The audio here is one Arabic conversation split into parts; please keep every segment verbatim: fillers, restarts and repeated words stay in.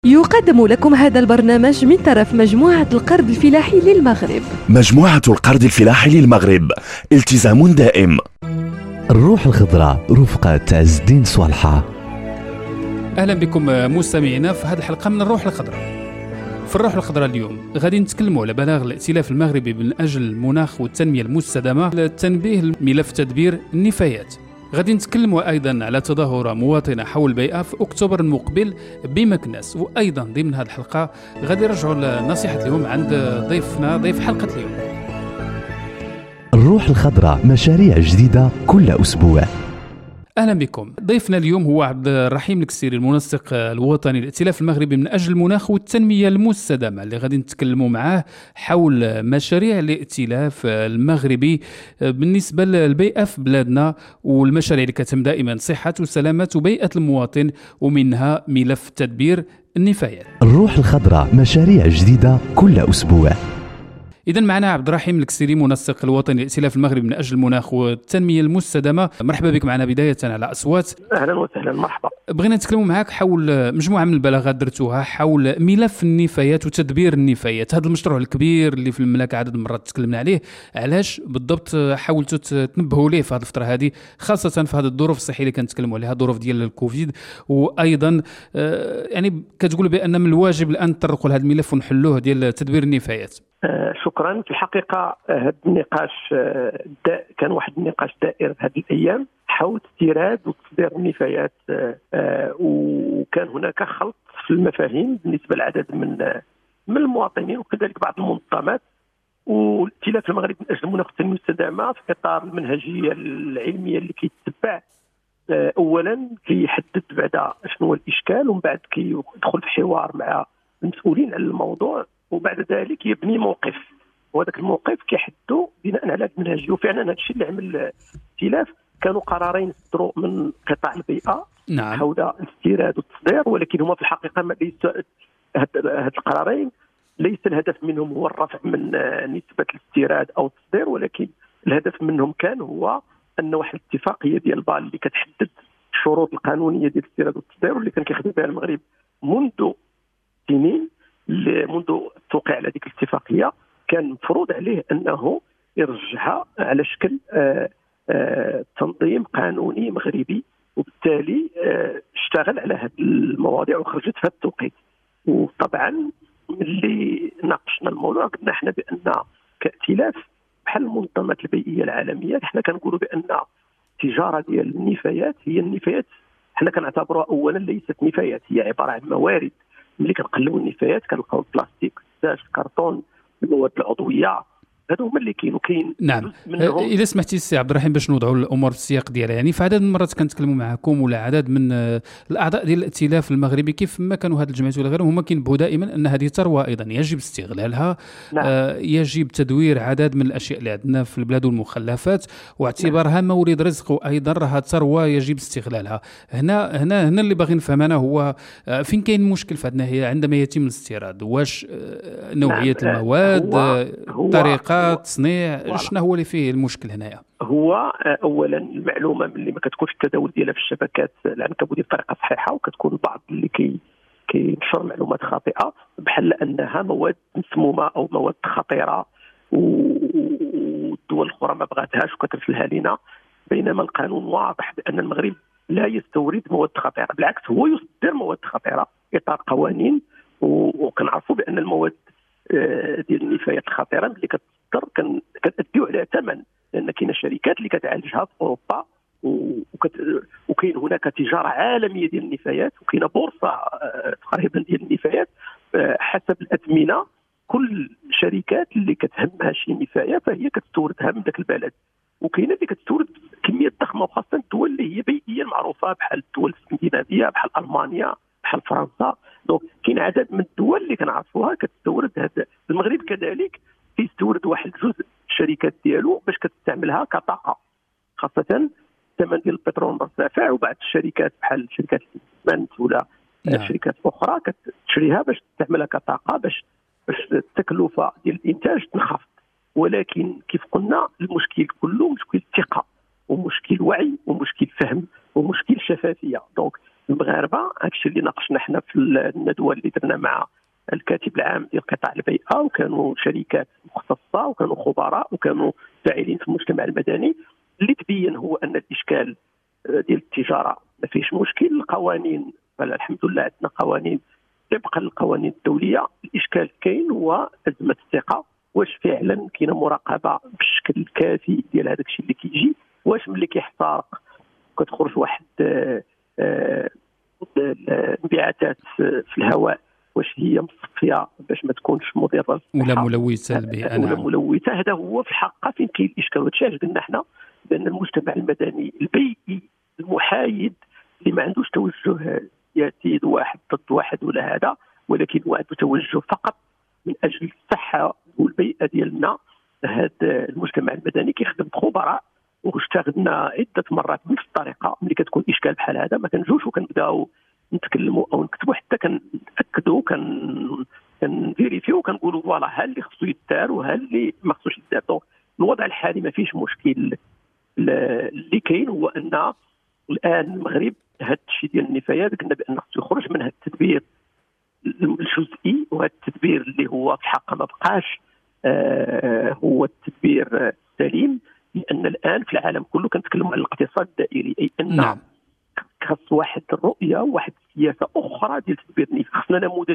يقدم لكم هذا البرنامج من طرف مجموعة القرض الفلاحي للمغرب. مجموعة القرض الفلاحي للمغرب، التزام دائم. الروح الخضراء رفقة عز الدين صالحة. أهلا بكم مستمعينا في هذه الحلقة من الروح الخضراء. في الروح الخضراء اليوم غادي نتكلموا على بلاغ الائتلاف المغربي من أجل المناخ والتنمية المستدامة لتنبيه ملف تدبير النفايات. غادي نتكلموا أيضا على تظاهرة مواطنة حول البيئة في أكتوبر المقبل بمكناس، وأيضا ضمن هذه الحلقة غادي نرجعوا لنصيحة اليوم عند ضيفنا ضيف حلقة اليوم. الروح الخضراء، مشاريع جديدة كل أسبوع. أهلا بكم. ضيفنا اليوم هو عبد الرحيم الكسيري، المنسق الوطني للائتلاف المغربي من أجل المناخ والتنمية المستدامة، اللي غادي نتكلموا معاه حول مشاريع الائتلاف المغربي بالنسبة للبيئة في بلادنا، والمشاريع اللي كتهم دائما صحة وسلامة وبيئة المواطن، ومنها ملف تدبير النفايات. الروح الخضراء، مشاريع جديدة كل أسبوع. إذن معنا عبد الرحيم الكسيري، منسق الوطني للائتلاف المغربي من أجل المناخ والتنمية المستدامة. مرحبا بك معنا بداية على أصوات. أهلا وسهلا، مرحبا. بغينا نتكلموا معك حول مجموعة من البلاغات درتوها حول ملف النفايات وتدبير النفايات، هذا المشروع الكبير اللي في المملكة عدد مرات تكلمنا عليه. علاش بالضبط حاولتوا تنبهوا ليه في هذه الفترة هذه، خاصة في هذه الظروف الصحية اللي كنتكلموا عليها، ظروف ديال الكوفيد، وأيضا يعني كتقولوا بأن من الواجب الآن نطرقوا لهذا الملف ونحلوه ديال تدبير النفايات؟ آه شكرا. في الحقيقة هذا النقاش آه كان واحد النقاش دائر هذه الأيام حول استيراد وتصدير النفايات، آه آه وكان هناك خلط في المفاهيم بالنسبة لعدد من آه من المواطنين وكذلك بعض المنظمات. والائتلاف المغربي من أجل المناخ والتنمية المستدامة في إطار المنهجية العلمية اللي كيتبع، آه أولا كيحدد بعد شنو هو الإشكال، ومن بعد كيدخل في حوار مع المسؤولين على الموضوع، وبعد ذلك يبني موقف، وهذاك الموقف كيحدوا بناء على المنهجيه. وفعلا هذا الشيء اللي عمل الائتلاف، كانوا قرارين صدروا من قطاع البيئه نعم. حول الاستيراد والتصدير، ولكن هما في الحقيقه ما ليس هاد القرارين ليس الهدف منهم هو الرفع من نسبه الاستيراد او التصدير، ولكن الهدف منهم كان هو ان واحد الاتفاقيه ديال بال اللي كتحدد الشروط القانونيه ديال الاستيراد والتصدير، واللي كان كيخدم بها المغرب منذ سنين. منذ التوقيع على هذه الاتفاقيه كان مفروض عليه انه يرجعها على شكل آآ آآ تنظيم قانوني مغربي، وبالتالي اشتغل على هذه المواضيع وخرجت في هذا التوقيت. وطبعا ملي ناقشنا الموضوع قلنا احنا بان كائتلاف بحال المنظمات البيئيه العالميه، احنا كنقولوا بان التجاره ديال النفايات هي النفايات، احنا كنعتبروها اولا ليست نفايات، هي عباره عن موارد. ملي كنقلبوا النفايات كنلقاو البلاستيك، الزاج، الكرتون، المواد العضويه، هادو هما اللي كاين وكاين نعم. اذا سمحتي السي عبد الرحيم باش نوضعوا الامور في السياق ديالها، يعني في عدد من المرات كنتكلموا معكم ولا عدد من الاعضاء ديال الائتلاف المغربي كيف ما كانوا هاد الجمعيات ولا غيرهم، هما كينبهوا دائما ان هذه ثروه ايضا يجب استغلالها. نعم. آه يجب تدوير عدد من الاشياء اللي عندنا في البلاد والمخلفات، واعتبارها مورد رزق، وايضا راها ثروه يجب استغلالها. هنا هنا هنا اللي باغي نفهم انا هو آه فين كاين المشكل في هذه الناحيه عندما يتم الاستيراد؟ واش آه نوعيه نعم. المواد، هو هو طريقه تصنيع، شنو هو اللي فيه المشكل هنايا؟ هو اولا المعلومه اللي ما كتكونش التداول ديالها في الشبكات العنكبوتيه بطريقه صحيحه، وكتكون البعض اللي كي كينشر معلومات خاطئه بحال انها مواد مسمومه او مواد خطيره والدول الاخرى ما بغاتهاش وكترسلها لنا، بينما القانون واضح بان المغرب لا يستورد مواد خطيره، بالعكس هو يصدر مواد خطيره اطار قوانين. وكنعرفوا بان المواد ديال النفايات الخطيره اللي كتصدر كتديو عليها ثمن، لان كاينه شركات اللي كتعالجها في اوروبا، وكت... وكاين هناك تجاره عالميه ديال النفايات، وكاينه بورصه تقريبا ديال النفايات حسب الاثمنه. كل الشركات اللي كتهمها شي نفايه فهي كتستوردها من ذاك البلد، وكاينه اللي كتستورد كميات ضخمه، وخاصه الدول اللي هي بيئيا معروفه بحال الدول الاسكندنافيه، بحال المانيا، بحال فرنسا. دونك كاين عدد من الدول اللي كنعرفوها كتستورد هذا. المغرب كذلك كيستورد واحد جزء الشركات ديالو باش كتستعملها كطاقه، خاصه الثمن ديال البترول مرتفع، وبعض الشركات بحال شركات الاسمنت ولا نعم. شركات اخرى كتشريها باش تستعملها كطاقه، باش باش التكلفه ديال الانتاج تنخفض. ولكن كيف قلنا المشكل كله مشكل الثقه، ومشكل وعي، ومشكل فهم، ومشكل شفافيه. دونك المغاربه. هادشي اللي ناقشنا حنا في الندوه اللي درنا مع الكاتب العام ديال قطاع البيئه، وكانوا شركات مختصه وكانوا خبراء وكانوا فاعلين في المجتمع المدني. اللي تبين هو ان الاشكال ديال التجاره ما فيش مشكل. القوانين الحمد لله عندنا قوانين طبقا للقوانين الدوليه. الاشكال كاين هو ازمه الثقه، واش فعلا كاينه مراقبه بالشكل الكافي ديال هذاك الشيء اللي كيجي؟ واش ملي كيحترق كتخرج واحد انبعاثات في الهواء واش هي مصفيه باش ما تكونش مضره ولا ملوثه للبيئه؟ ولا ملوثه. هذا هو في الحقيقه فين كاين الاشكال. وهذا الشيء قلنا حنا بان المجتمع المدني البيئي المحايد اللي ما عندوش توجه يزيد واحد ضد واحد ولا هذا، ولكن هو عنده توجه فقط من اجل الصحه والبيئه ديالنا. هذا المجتمع المدني كيخدم خبراء، واشتغلنا عده مرات بنفس الطريقه. ملي كتكون اشكال بحال هذا ما كنجوش وكنبداو نتكلموا او نكتبوا، حتى كنأكدوا كن كنفيريفيو كنقولوا فوالا ها اللي خصو يدار وها اللي ما خصوش يدار. دونك الوضع الحالي ما فيش مشكل. اللي كاين هو ان الان المغرب هذا الشيء ديال النفايات قلنا بان خصو يخرج من هذا التدبير الجزئي، وهذا التدبير اللي هو في الحق ما بقاش آه هو التدبير السليم. لان الان في العالم كله كنتكلموا على الاقتصاد الدائري، اي ان نعم. خاص واحد الرؤيه وواحد السياسه اخرى ديال تدبير النفايات. خصنا نموذج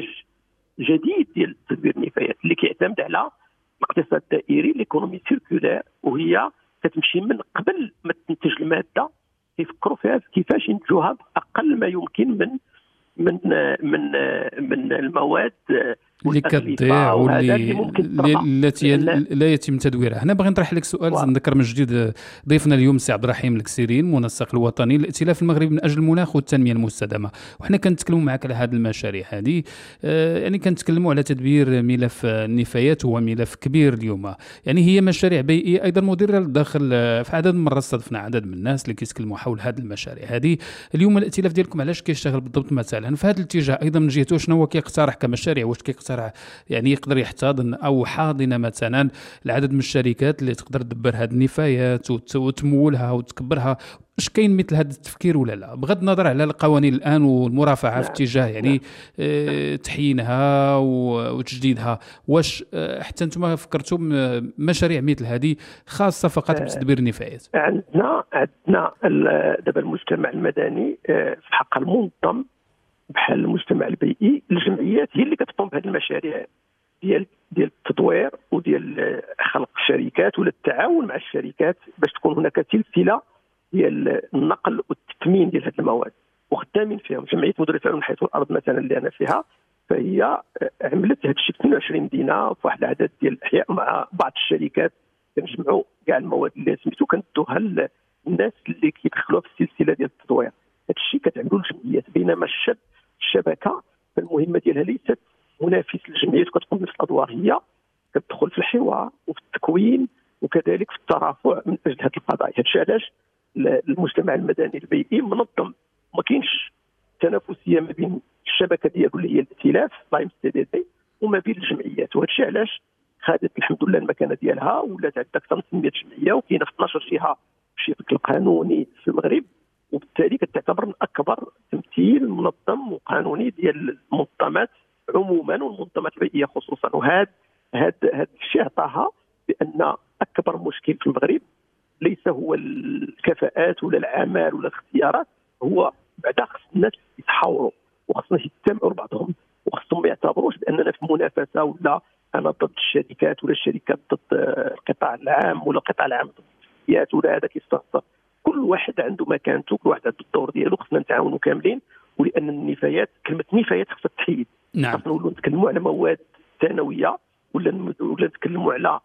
جديد ديال تدبير النفايات اللي كيعتمد على الاقتصاد الدائري، ليكونومي سيركولير، وهي كتمشي من قبل ما تنتج الماده يفكروا فيها كيفاش ينتجوها باقل ما يمكن من من من من المواد اللي كتضيع واللي التي لا يتم تدويرها. هنا باغي نطرح لك سؤال. نذكر من جديد ضيفنا اليوم السي عبد الرحيم الكسيرين، منسق الوطني للائتلاف المغربي من اجل المناخ والتنميه المستدامه. وحنا كنتكلموا معك على هذه المشاريع هذه، آه يعني كنتكلموا على تدبير ملف النفايات، هو ملف كبير اليوم. يعني هي مشاريع بيئيه ايضا مديره للداخل. في عدد من المرات استضفنا عدد من الناس اللي كيتكلموا حول هذه المشاريع هذه. اليوم الائتلاف ديالكم علاش كيشتغل بالضبط مثلا في هذا الاتجاه ايضا من جهته؟ شنو هو كيقترح كمشاريع؟ واش كيقترح يعني يقدر يحتضن او حاضن مثلا العدد من الشركات اللي تقدر تدبر هذه النفايات وتمولها وتكبرها؟ اش كاين مثل هذا التفكير ولا لا، بغض النظر على القوانين الان والمرافعه في اتجاه يعني اه تحيينها وتجديدها؟ واش اه حتى انتم فكرتوا مشاريع مثل هذه خاصه فقط بتدبير النفايات؟ عندنا عندنا دابا المجتمع المدني اه في حق المنظم بحال المجتمع البيئي. الجمعيات هي اللي كتقوم بهذه المشاريع ديال ديال التطوير وديال خلق الشركات ولا التعاون مع الشركات باش تكون هناك سلسله ديال النقل والتثمين ديال هذه المواد، وخدامين فيهم. جمعيه مديريه العلوم الحياه والارض مثلا اللي انا فيها، فهي عملت هذا الشيء في اثنين وعشرين مدينه في واحد العدد ديال الاحياء مع بعض الشركات. كنجمعوا كاع المواد اللي سميتو كندوها للناس اللي كيدخلوها في السلسله ديال التطوير. هذا الشيء كتعملوا الجمعيات، بينما الشب الشبكه فالمهمه ديالها ليست منافس للجمعيات وكتقوم بنفس الادوار. هي كتدخل في الحوار وفي التكوين وكذلك في الترافع من اجل هذه القضايا. هذا الشيء علاش المجتمع المدني البيئي منظم، ما كاينش تنافسيه ما بين الشبكه ديالو اللي هي الائتلاف لايم سي دي دي وما بين الجمعيات. وهذا الشيء علاش خدت الحمد لله المكانه ديالها، ولات عندها اكثر من ثمانمائة جمعيه وكاينه في اثناش جهه في الشكل القانوني في المغرب، وبالتالي كتعتبر من اكبر تمثيل منظم وقانوني ديال المنظمات عموما والمنظمات البيئيه خصوصا. وهذا هذا هذا الشيء عطاها بان اكبر مشكل في المغرب ليس هو الكفاءات ولا العمل ولا الاختيارات، هو بعدا خص الناس يتحاوروا وخصنا يجتمعوا بعضهم وخصهم ما يعتبروش باننا في منافسه ولا انا ضد الشركات ولا الشركات ضد القطاع العام ولا القطاع العام ضد الشركات ولا هذا كيستفسر. كل واحد عنده مكانته، كل واحد عنده الدور ديالو، خصنا نتعاونوا كاملين. ولان النفايات كلمه نفايات خصها تحيد. نعم. خصنا نولوا نتكلموا على مواد ثانويه ولا ولا نتكلموا على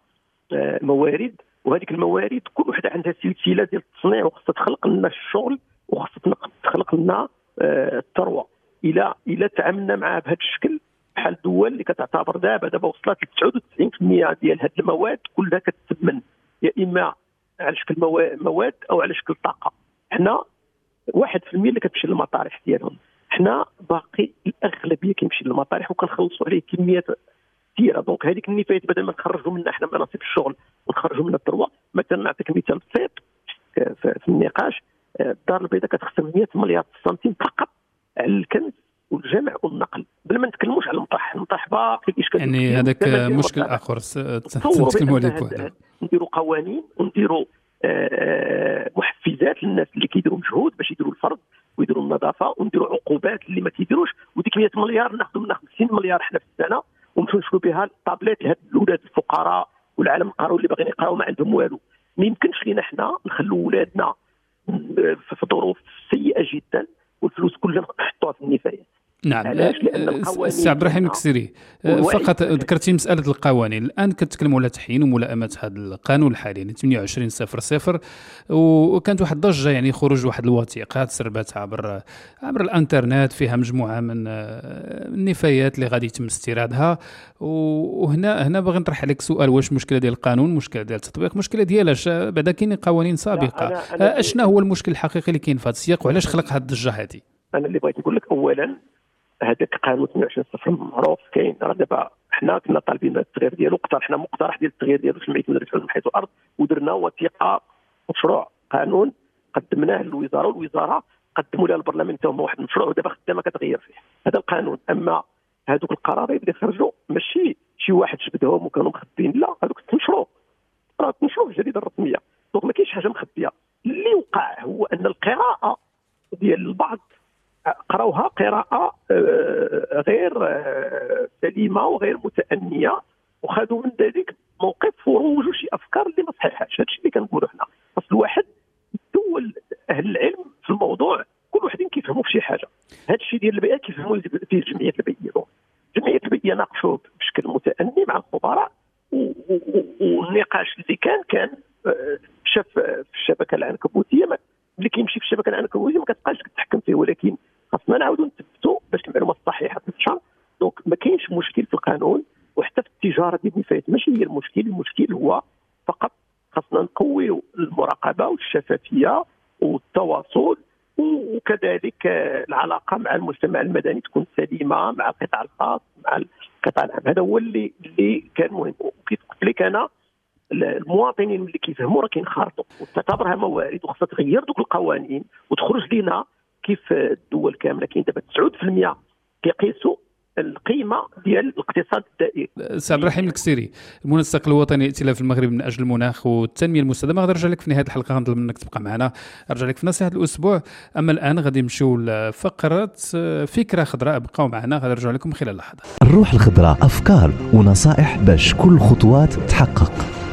موارد، وهذيك الموارد كل وحده عندها سلسله ديال التصنيع وخصها تخلق لنا الشغل وخصها تخلق لنا الثروه. الى الى تعاملنا معها بهذا الشكل بحال الدول اللي كتعتبر دابا دابا وصلت ل تسعة وتسعين بالمئة ديال هذه المواد كلها كتثمن يا اما على شكل مواد او على شكل طاقه. حنا واحد بالمئة اللي كتمشي للمطارح ديالهم، حنا باقي الاغلبيه كيمشي للمطارح وكنخلصوا عليه كميات كثيره. دونك هذيك النفايات بدل ما نخرجوا منها حنا مناصب الشغل ونخرجوا منها الثروه. مثلا نعطيك مثال بسيط في النقاش، الدار البيضاء كتخسر مئة مليار سنتيم فقط على الكنز والجمع والنقل بلا ما نتكلموش على المطرح. المطرح باقي الاشكال يعني هذاك مشكل اخر تنتكلموا عليه. نديروا قوانين ونديروا محفزات للناس اللي كيديروا مجهود باش يديروا الفرض ويديروا النظافه، ونديروا عقوبات اللي ما كيديروش. وديك مية مليار ناخذوا ناخذ ستين مليار حنا في السنه ونمشيو نشرو بها الطابلات لهاد الاولاد الفقراء والعالم القروي اللي باغيين يقراو ما عندهم والو. ما يمكنش لينا حنا نخلوا ولادنا في ظروف سيئه جدا والفلوس كلها نحطوها في النفايات. نعم. السي عبد الرحيم الكسيري، فقط ذكرتي مسألة القوانين. الآن كتكلموا على تحيين وملائمة هذا القانون الحالي يعني ثمانية وعشرين صفر صفر، وكانت واحد الضجة يعني خروج واحد الوثيقة تسربت عبر عبر الانترنت فيها مجموعة من النفايات اللي غادي يتم استيرادها. وهنا هنا باغي نطرح عليك سؤال، واش مشكلة ديال القانون، مشكلة ديال التطبيق، مشكلة ديالاش بعدا كاين قوانين سابقة؟ اشنا هو المشكل الحقيقي اللي كاين في هذا السياق وعلاش خلق هذه الضجة هذه؟ انا اللي بغيت نقول لك اولا هذاك قانون ثمانية وعشرين صفر معروف كاين. راه دابا حنا كنا طالبين التغيير ديالو، اقترحنا مقترح ديال التغيير ديالو في جمعيه مديريه من حيث الارض، ودرنا وثيقه مشروع قانون قدمناه للوزاره، والوزاره قدموا لها البرلمان حتى هما واحد المشروع ودابا خدامه كتغير فيه هذا القانون. اما هذوك القرارات اللي خرجوا ماشي شي واحد جبدهم وكانوا مخبيين، لا هذوك تنشروا راه تنشروا في الجريده الرسميه. دونك ما كاينش حاجه مخبيه. اللي وقع هو ان القراءه ديال البعض قراوها قراءة غير سليمة وغير متأنية، وخذوا من ذلك موقف وروجوا شي أفكار اللي ما صحيحاش. هذا الشيء اللي كنقولوا حنا، خاص الواحد يدول أهل العلم في الموضوع، كل واحدين كيفهموا في شي حاجة. هذا الشيء ديال البيئة كيفهموا فيه جمعية البيئة. جمعية البيئة ناقشوه بشكل متأني مع الخبراء، والنقاش اللي كان كان شاف في الشبكة العنكبوتية اللي كيمشي في الشبكة العنكبوتية ما كتبقاش تتحكم فيه، ولكن خاصنا نعاودوا نثبتوا باش المعلومه الصحيحه تنتشر. دونك ما كاينش مشكل في القانون، وحتى في التجاره ديال النفايات ماشي هي المشكل. المشكل هو فقط خاصنا نقويوا المراقبه والشفافيه والتواصل، وكذلك العلاقه مع المجتمع المدني تكون سليمه مع القطاع الخاص مع القطاع العام. هذا هو اللي اللي كان مهم. وكيف قلت لك انا المواطنين اللي كيفهموا راه كينخرطوا وتعتبرها موارد، وخاصها تغير دوك القوانين وتخرج لنا كيف الدول كامله. كاين دابا تسعة بالمئة كيقيسوا القيمه ديال الاقتصاد الدائري. سي عبد الرحيم الكسيري، المنسق الوطني ائتلاف المغرب من اجل المناخ والتنميه المستدامه، غادي نرجع لك في نهايه الحلقه، غنطلب منك تبقى معنا، ارجع لك في نصيحه الاسبوع. اما الان غادي نمشيو لفقره فكره خضراء، بقاو معنا غادي نرجع لكم خلال لحظات. الروح الخضراء، افكار ونصائح باش كل خطوات تحقق.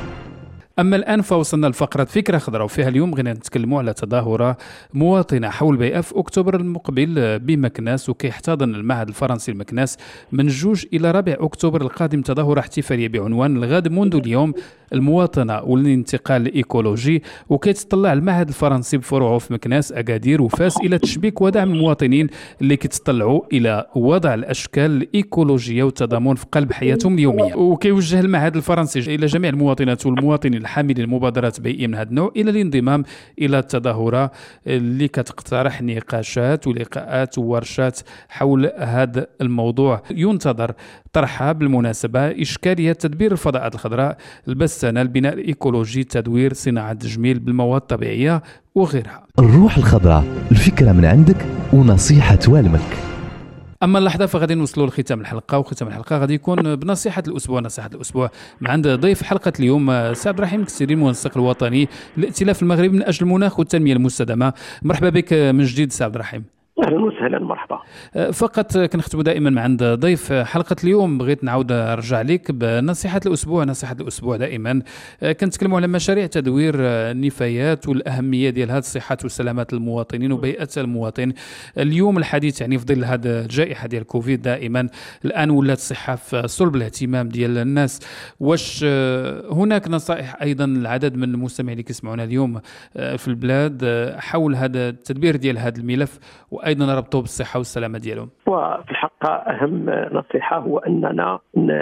أما الآن فوصلنا لفقرة فكرة خضراء، وفيها اليوم غادي نتكلموا على تظاهرة مواطنة حول بيئة في أكتوبر المقبل بمكناس، وكيحتضن المعهد الفرنسي المكناس من جوج إلى رابع أكتوبر القادم تظاهرة احتفالية بعنوان الغد منذ اليوم، المواطنة والانتقال الإيكولوجي. وكيتطلع المعهد الفرنسي بفروعه في مكناس، أكادير وفاس إلى تشبيك ودعم المواطنين اللي كيتطلعوا إلى وضع الأشكال الإيكولوجية والتضامن في قلب حياتهم اليومية. وكيوجه المعهد الفرنسي إلى جميع المواطنات والمواطنين الحاملين المبادرات بيئية من هذا النوع إلى الانضمام إلى التظاهرة اللي كتقترح نقاشات ولقاءات وورشات حول هذا الموضوع. ينتظر طرحها بالمناسبة إشكالية تدبير الفضاءات الخضراء، البسانة، البناء الإيكولوجي، تدوير، صناعة التجميل بالمواد الطبيعية وغيرها. الروح الخضراء، الفكرة من عندك ونصيحة والمك. اما اللحظه فغادي نوصلوا لختام الحلقه، وختام الحلقه غادي يكون بنصيحه الاسبوع. نصيحه الاسبوع مع عند ضيف حلقه اليوم سي عبد الرحيم الكسيري، المنسق الوطني لائتلاف المغرب من اجل المناخ والتنميه المستدامه. مرحبا بك من جديد سي عبد الرحيم. اهلا وسهلا، مرحبا. فقط كنختموا دائما مع عند ضيف حلقه اليوم، بغيت نعاود نرجع لك بنصيحه الاسبوع. نصيحه الاسبوع دائما كنتكلموا على مشاريع تدوير النفايات والاهميه ديال هذه الصحه وسلامه المواطنين وبيئه المواطن. اليوم الحديث يعني في ظل هذه الجائحه ديال كوفيد دائما الان ولات الصحه في صلب الاهتمام ديال الناس. واش هناك نصائح ايضا للعدد من المستمعين اللي كيسمعونا اليوم في البلاد حول هذا التدبير ديال هذا الملف وايضا ربطوه بالصحه والسلامه ديالهم؟ وفي الحقيقه اهم نصيحه هو اننا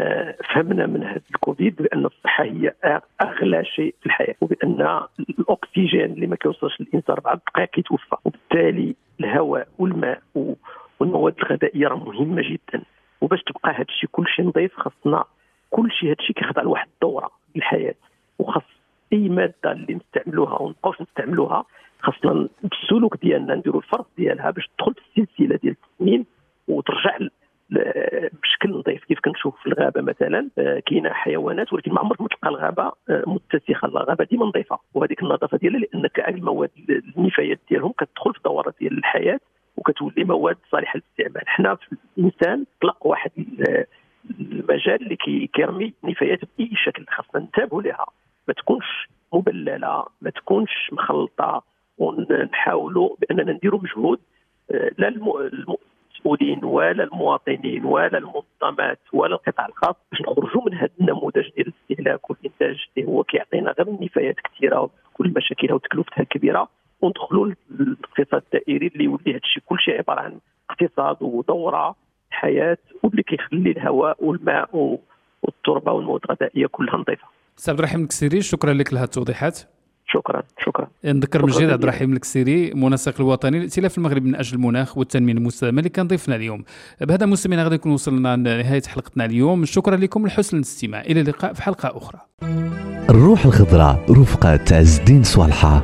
فهمنا من هذا الكوفيد بان الصحه هي اغلى شيء في الحياه، وبان الاكسجين اللي ما كيوصلش للانسان اربع دقائق كيتوفى، وبالتالي الهواء والماء والمواد الغذائيه راه مهمه جدا. وباش تبقى هذا الشيء كل شيء نظيف خاصنا كل شيء هذا الشيء كيخضع لواحد الدوره الحياه، وخاص اي ماده اللي نستعملوها ونبقاوش نستعملوها خاصنا بالسلوك ديالنا نديروا الفرض ديالها باش تدخل في السلسله ديال التسميه المواطنين وترجع بشكل نظيف. كيف كنشوف في الغابه مثلا كاينه حيوانات ولكن ما عمرك ما تلقى الغابه متسخه، الغابه ديما نظيفه، وهذيك النظافه ديالها لان كاع المواد النفايات ديالهم كتدخل في الدوره ديال الحياه وكتولي مواد صالحه للاستعمال. حنا في الانسان طلق واحد المجال اللي كيرمي نفايات باي شكل، خاصنا ننتبهوا لها، ما تكونش مبلله، ما تكونش مخلطه، ونحاولوا باننا نديروا مجهود لا المسؤولين ولا المواطنين ولا المنظمات ولا القطاع الخاص باش نخرجوا من هذا النموذج ديال الاستهلاك والانتاج اللي هو كيعطينا غير نفايات كثيره وكل مشاكلها وتكلفتها كبيره، وندخلوا للاقتصاد الدائري اللي يولي هذا الشيء كل شيء عباره عن اقتصاد ودوره حياه واللي كيخلي الهواء والماء والتربه والمواد الغذائيه كلها نظيفه. سي عبد الرحيم الكسيري، شكرا لك لهذه التوضيحات. شكرا شكرا. نذكر من جديد عبد الرحيم الكسيري، منسق الوطني للائتلاف المغربي من اجل المناخ والتنميه المستدامه اللي كان ضيفنا اليوم. بهذا مستمعينا غادي نكون وصلنا لنهايه حلقتنا اليوم، شكرا لكم لحسن الاستماع، الى اللقاء في حلقه اخرى. الروح الخضراء رفقة عز الدين صالحة.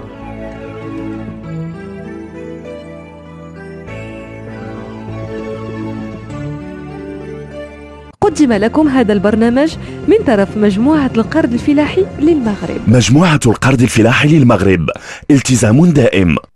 قدم لكم هذا البرنامج من طرف مجموعة القرض الفلاحي للمغرب. مجموعة القرض الفلاحي للمغرب، التزام دائم.